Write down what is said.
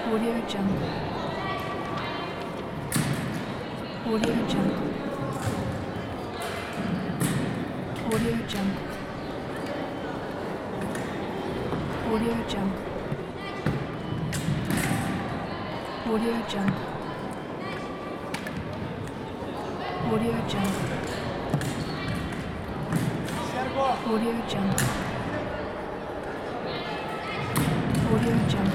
Audio Jungle. Audio Jungle. Audio Jungle. Audio Jungle. Audio Jungle. Audio Jungle. Audio Jungle. Audio Jungle.